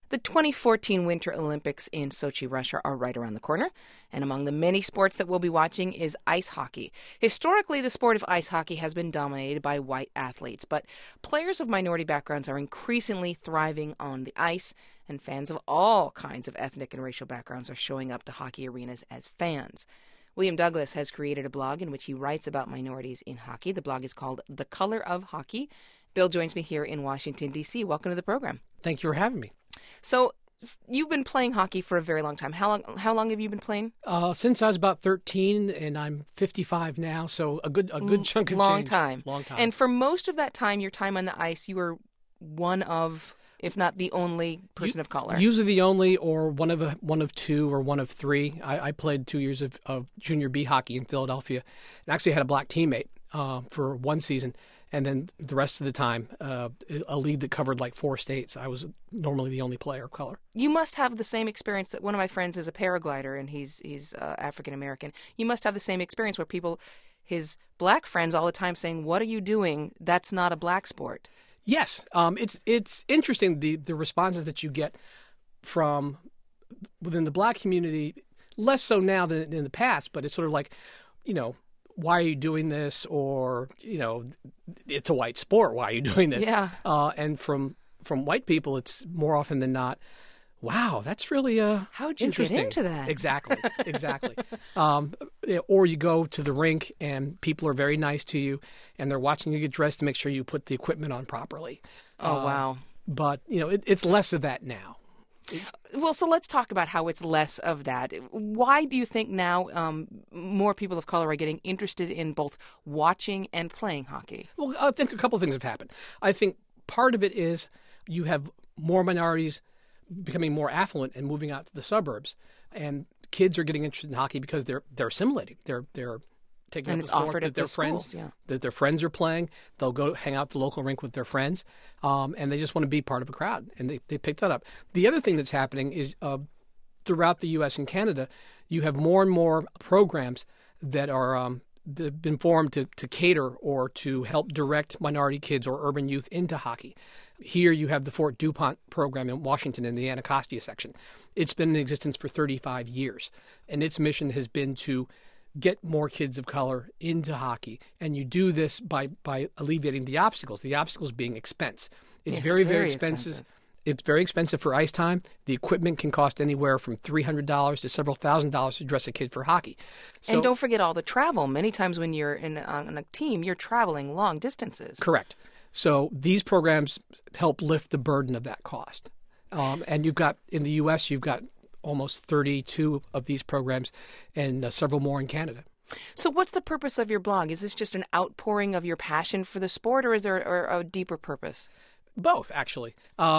The 2014 Winter Olympics in Sochi, Russia are right around the corner, and among the many sports that we'll be watching is ice hockey. Historically, the sport of ice hockey has been dominated by white athletes, but players of minority backgrounds are increasingly thriving on the ice, and fans of all kinds of ethnic and racial backgrounds are showing up to hockey arenas as fans. William Douglas has created a blog in which he writes about minorities in hockey. The blog is called The Color of Hockey. Bill joins me here in Washington, D.C. Welcome to the program. Thank you for having me. So you've been playing hockey for a very long time. How long have you been playing? Since I was about 13, and I'm 55 now, so a good chunk of long change. time. Long time. And for most of that time, your time on the ice, you were one of, if not the only person of color. Usually the only, or one of two, or one of three. I played 2 years of junior B hockey in Philadelphia, and actually had a black teammate for one season. And then the rest of the time, a league that covered like 4 states. I was normally the only player of color. You must have the same experience that one of my friends is a paraglider, and he's African American. You must have the same experience where people, his black friends, all the time saying, "What are you doing? That's not a black sport." Yes, it's interesting the responses that you get from within the black community. Less so now than in the past, but it's sort of like, why are you doing this? Or, it's a white sport. Why are you doing this? Yeah. And from white people, it's more often than not, wow, that's really How'd you interesting. get into that? Exactly. Or you go to the rink and people are very nice to you and they're watching you get dressed to make sure you put the equipment on properly. Oh, wow. But, it's less of that now. Well, so let's talk about how it's less of that. Why do you think now more people of color are getting interested in both watching and playing hockey? Well, I think a couple of things have happened. I think part of it is you have more minorities becoming more affluent and moving out to the suburbs, and kids are getting interested in hockey because they're assimilating. They're taking and up it's the sport offered that at their the friends schools, yeah. that their friends are playing. They'll go hang out at the local rink with their friends, and they just want to be part of a crowd, and they pick that up. The other thing that's happening is throughout the U.S. and Canada, you have more and more programs that are that have been formed to cater or to help direct minority kids or urban youth into hockey. Here you have the Fort DuPont program in Washington in the Anacostia section. It's been in existence for 35 years, and its mission has been to get more kids of color into hockey. And you do this by alleviating the obstacles being expense. It's very, very expensive. It's very expensive for ice time. The equipment can cost anywhere from $300 to several $1,000s to dress a kid for hockey. So, and don't forget all the travel. Many times when you're on a team, you're traveling long distances. Correct. So these programs help lift the burden of that cost. And you've got, in the U.S., you've got almost 32 of these programs and several more in Canada. So what's the purpose of your blog? Is this just an outpouring of your passion for the sport, or is there a deeper purpose? Both, actually.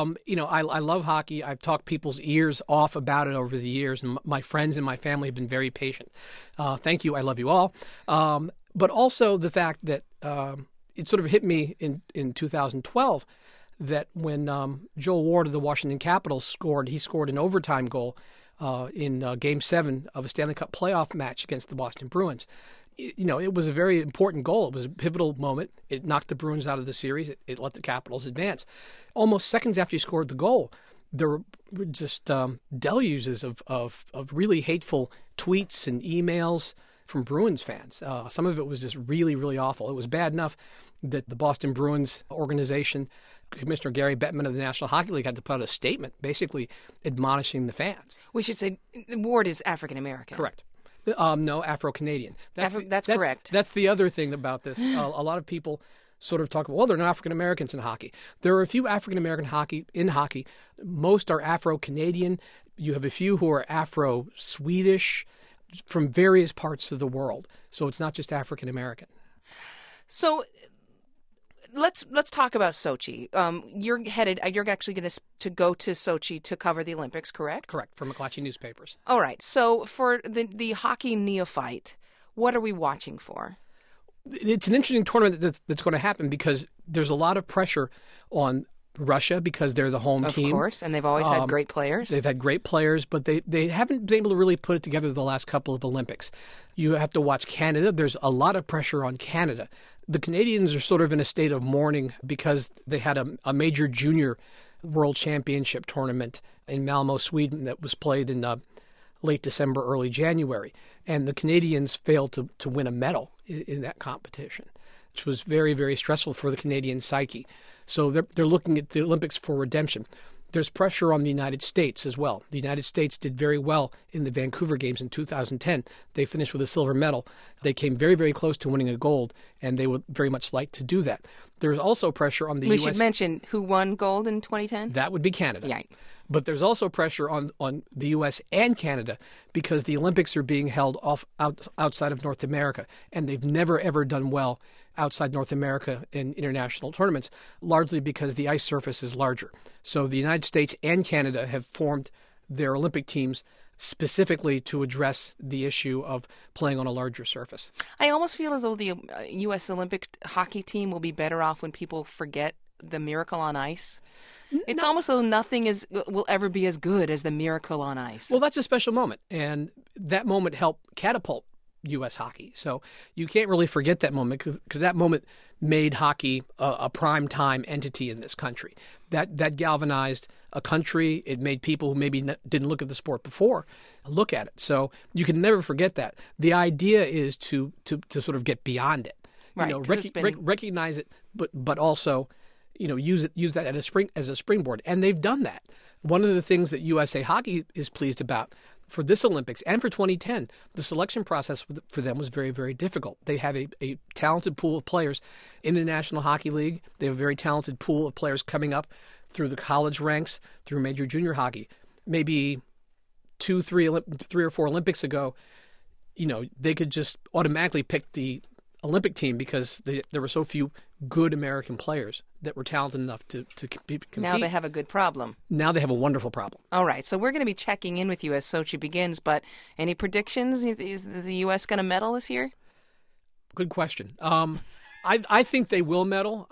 I love hockey. I've talked people's ears off about it over the years, and my friends and my family have been very patient. Thank you. I love you all. But also the fact that it sort of hit me in 2012 that when Joel Ward of the Washington Capitals scored an overtime goal in Game 7 of a Stanley Cup playoff match against the Boston Bruins. It was a very important goal. It was a pivotal moment. It knocked the Bruins out of the series. It let the Capitals advance. Almost seconds after he scored the goal, there were just deluges of really hateful tweets and emails from Bruins fans. Some of it was just really, really awful. It was bad enough that the Boston Bruins organization, Commissioner Gary Bettman of the National Hockey League, had to put out a statement basically admonishing the fans. We should say Ward is African American. Correct. No, Afro-Canadian. That's correct. That's the other thing about this. A lot of people sort of talk about, well, they're not African Americans in hockey. There are a few African American in hockey. Most are Afro-Canadian. You have a few who are Afro-Swedish from various parts of the world. So it's not just African American. So let's talk about Sochi. You're actually going to go to Sochi to cover the Olympics, correct? Correct, for McClatchy Newspapers. All right. So for the hockey neophyte, what are we watching for? It's an interesting tournament that's going to happen because there's a lot of pressure on Russia because they're the home team. Of course, and they've always had great players. They've had great players, but they haven't been able to really put it together the last couple of Olympics. You have to watch Canada. There's a lot of pressure on Canada. The Canadians are sort of in a state of mourning because they had a major junior World Championship tournament in Malmo, Sweden, that was played in late December, early January. And the Canadians failed to win a medal in that competition, which was very, very stressful for the Canadian psyche. So they're looking at the Olympics for redemption. There's pressure on the United States as well. The United States did very well in the Vancouver Games in 2010. They finished with a silver medal. They came very, very close to winning a gold, and they would very much like to do that. There's also pressure on the U.S. We should mention who won gold in 2010? That would be Canada. Yeah. But there's also pressure on the U.S. and Canada because the Olympics are being held outside of North America, and they've never, ever done well outside North America in international tournaments, largely because the ice surface is larger. So the United States and Canada have formed their Olympic teams specifically to address the issue of playing on a larger surface. I almost feel as though the U.S. Olympic hockey team will be better off when people forget the Miracle on Ice. It's almost as though nothing will ever be as good as the Miracle on Ice. Well, that's a special moment, and that moment helped catapult U.S. hockey. So you can't really forget that moment because that moment made hockey a prime time entity in this country. That galvanized a country. It made people who maybe didn't look at the sport before look at it. So you can never forget that. The idea is to sort of get beyond it. Right. You know, recognize it, but also, you know, use that as a springboard, and they've done that. One of the things that USA Hockey is pleased about for this Olympics and for 2010, the selection process for them was very, very difficult. They have a talented pool of players in the National Hockey League. They have a very talented pool of players coming up through the college ranks, through major junior hockey. Maybe 3 or 4 Olympics ago, you know, they could just automatically pick the Olympic team because there were so few good American players that were talented enough to compete. Now they have a good problem. Now they have a wonderful problem. All right, so we're going to be checking in with you as Sochi begins, but any predictions? Is the U.S. going to medal this year? Good question. I think they will medal.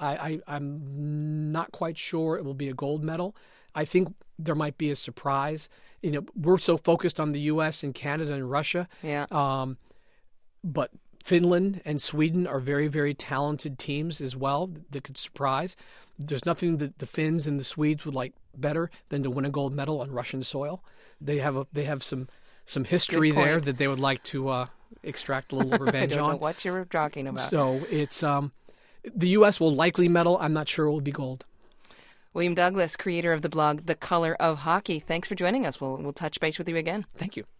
I'm not quite sure it will be a gold medal. I think there might be a surprise. You know, we're so focused on the U.S. and Canada and Russia. Yeah. But Finland and Sweden are very, very talented teams as well that could surprise. There's nothing that the Finns and the Swedes would like better than to win a gold medal on Russian soil. They have some history there that they would like to extract a little revenge on. I don't know what you're talking about. So it's the U.S. will likely medal. I'm not sure it will be gold. William Douglas, creator of the blog The Color of Hockey. Thanks for joining us. We'll touch base with you again. Thank you.